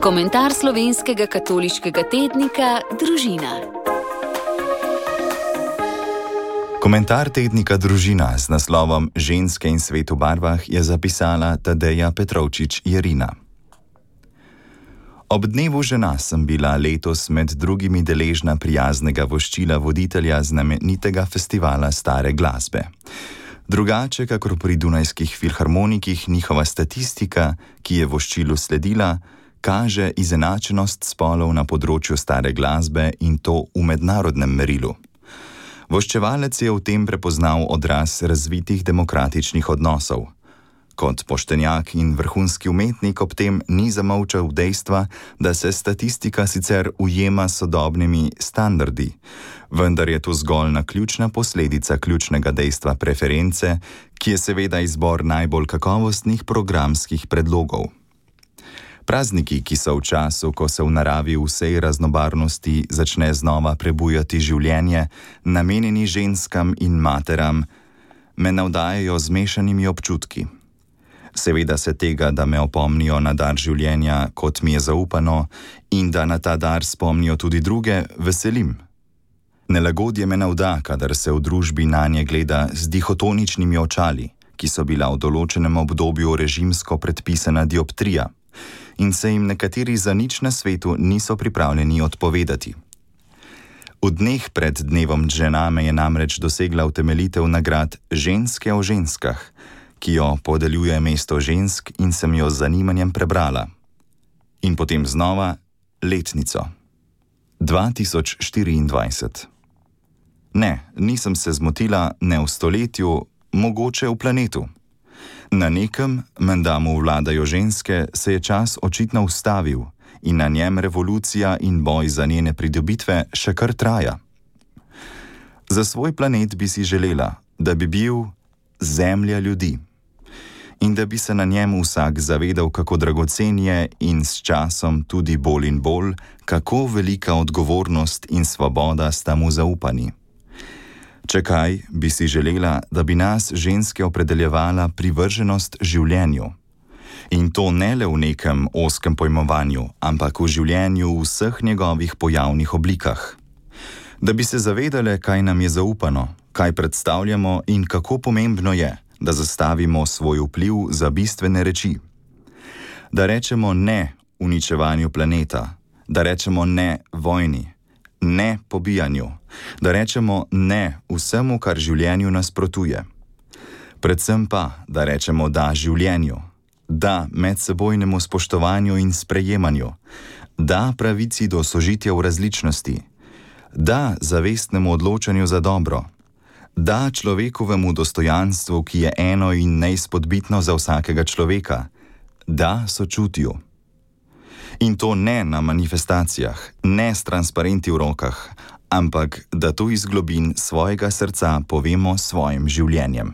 Komentar slovenskega katoliškega tednika Družina. Komentar tednika Družina z naslovom Ženske in svet v barvah je zapisala Tadeja Petrovčič Jerina. Ob dnevu žena sem bila letos med drugimi deležna prijaznega voščila voditelja znamenitega festivala stare glasbe. Drugače, kakor pri Dunajskih filharmonikih, njihova statistika, ki je voščilu sledila, kaže izenačenost spolov na področju stare glasbe in to v mednarodnem merilu. Voščevalec je v tem prepoznal odraz razvitih demokratičnih odnosov. Kot poštenjak in vrhunski umetnik ob tem ni zamolčal dejstva, da se statistika sicer ujema s sodobnimi standardi, vendar je to zgolj naključna posledica ključnega dejstva preference, ki je seveda izbor najbolj kakovostnih programskih predlogov. Prazniki, ki so v času, ko se v naravi vsej raznobarnosti začne znova prebujati življenje, namenjeni ženskam in materam, me navdajajo z mešanimi občutki. Seveda se tega, da me opomnijo na dar življenja, kot mi je zaupano, in da na ta dar spomnijo tudi druge, veselim. Nelagodje me navda, kadar se v družbi nanje gleda z dihotoničnimi očali, ki so bila v določenem obdobju režimsko predpisana dioptrija, in se jim nekateri za nič na svetu niso pripravljeni odpovedati. V dneh pred dnevom žena me je namreč dosegla utemeljitev nagrad Ženske o ženskah, ki jo podeljuje mesto žensk in sem jo z zanimanjem prebrala. In potem znova letnico. 2024. Ne, nisem se zmotila ne v stoletju, mogoče v planetu. Na nekem, menda mu vladajo ženske, se je čas očitno ustavil in na njem revolucija in boj za njene pridobitve še kar traja. Za svoj planet bi si želela, da bi bil zemlja ljudi in da bi se na njem vsak zavedal, kako dragocen je in s časom tudi bolj in bolj, kako velika odgovornost in svoboda sta mu zaupani. Če kaj, bi si želela, da bi nas ženske opredeljevala privrženost življenju. In to ne le v nekem ozkem pojmovanju, ampak v življenju v vseh njegovih pojavnih oblikah. Da bi se zavedale, kaj nam je zaupano, kaj predstavljamo in kako pomembno je, da zastavimo svoj vpliv za bistvene reči. Da rečemo ne uničevanju planeta, da rečemo ne vojni, ne pobijanju, da rečemo ne vsemu, kar življenju nasprotuje. Predvsem pa, da rečemo da življenju, da medsebojnemu spoštovanju in sprejemanju, da pravici do sožitja v različnosti, da zavestnemu odločanju za dobro, da človekovemu dostojanstvu, ki je eno in neizpodbitno za vsakega človeka, da sočutju. In to ne na manifestacijah, ne s transparenti v rokah, ampak da to iz globin svojega srca povemo svojim življenjem.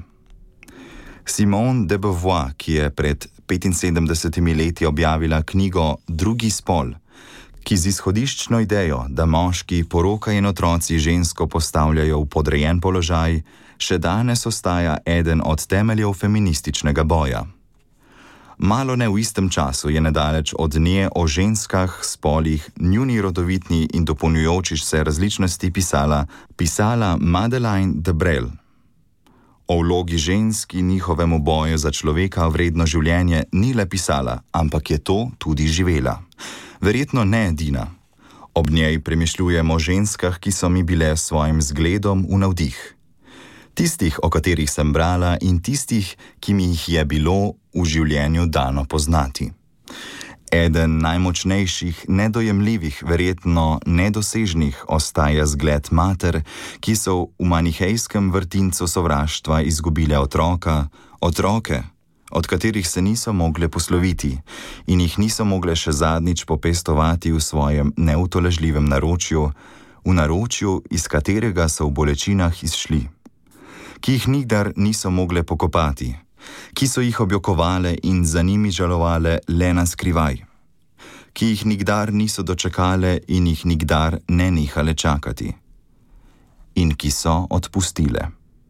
Simone de Beauvoir, ki je pred 75 leti objavila knjigo Drugi spol, ki z izhodiščno idejo, da moški, poroka in otroci žensko postavljajo v podrejen položaj, še danes ostaja eden od temeljev feminističnega boja. Malo ne v istem času je nedaleč od nje o ženskah, spolih, njuni rodovitni in dopolnjujoči se različnosti pisala Madeleine de Brel. O vlogi žensk in njihovemu boju za človeka vredno življenje ni le pisala, ampak je to tudi živela. Verjetno ne edina. Ob njej premišljujem o ženskah, ki so mi bile s svojim zgledom v navdih. Tistih, o katerih sem brala in tistih, ki mi jih je bilo v življenju dano poznati. Eden najmočnejših, nedojemljivih, verjetno nedosežnih ostaja zgled mater, ki so v manihejskem vrtincu sovraštva izgubile otroke, od katerih se niso mogle posloviti in jih niso mogle še zadnjič popestovati v svojem neutolažljivem naročju, v naročju, iz katerega so v bolečinah izšli, ki jih nikdar niso mogle pokopati, ki so jih objokovale in za njimi žalovale le na skrivaj, ki jih nikdar niso dočakale in jih nikdar ne nehale čakati, in ki so odpustile.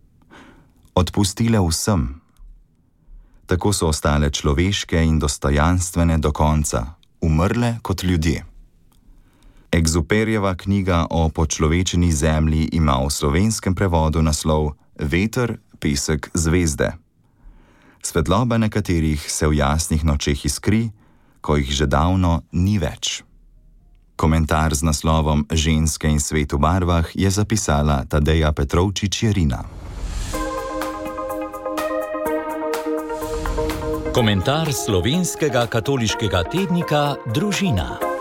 Odpustile vsem. Tako so ostale človeške in dostojanstvene do konca, umrle kot ljudje. Exuperjeva knjiga o počlovečeni zemlji ima v slovenskem prevodu naslov Veter, pesek, zvezde. Svetloba nekaterih se v jasnih nočeh iskri, ko jih že davno ni več. Komentar z naslovom Ženske in svet v barvah je zapisala Tadeja Petrovčič-Jerina. Komentar slovenskega katoliškega tednika Družina.